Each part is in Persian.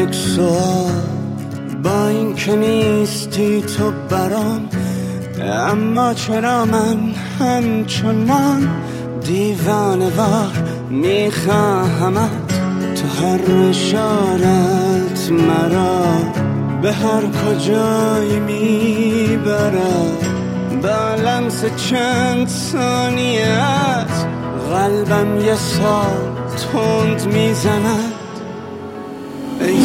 یک سوال، با این که نیستی تو برام، اما چرا من همچنان دیوانه وار میخواهمت؟ تو هر اشارت مرا به هر کجایی میبرد، با لمس چند ثانیت قلبم یه سال تند میزند. ای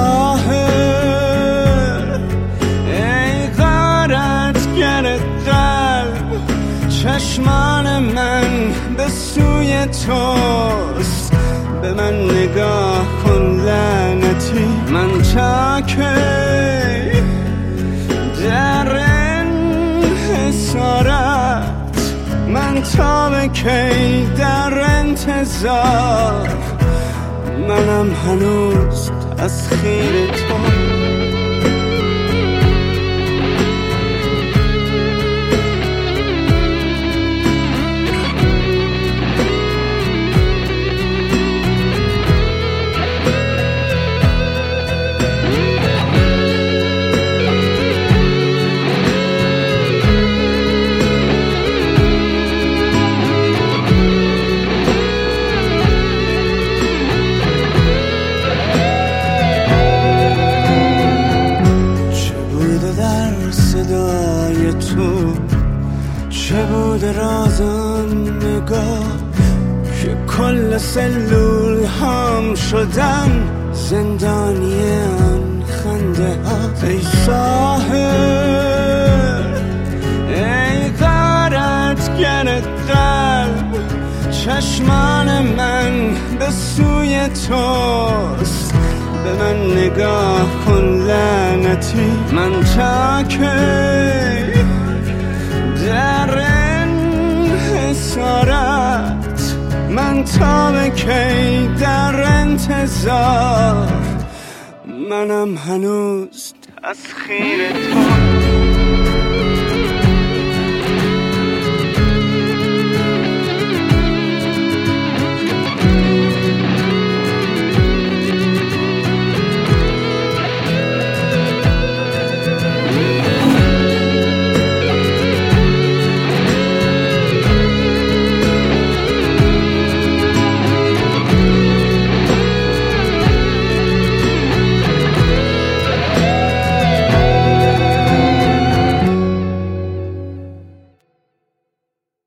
ساحل، ای غارتگر قلب، چشمان من به سوی توست، به من نگاه کن لعنتی. من تا کی در انحصارت، من تا به کی در انتظار، منم هنوز تسخیر تو. صدای تو چه بود رازم نگاه که کل سلول هم شدم زندانی آن خنده ها. ای ساحل، ای غارتگر قلب، چشمان من به سوی توست، به من نگاه کن لعنتی. من تا کی در انحصارت، من تا به کی در انتظار، منم هنوز تسخیر تو.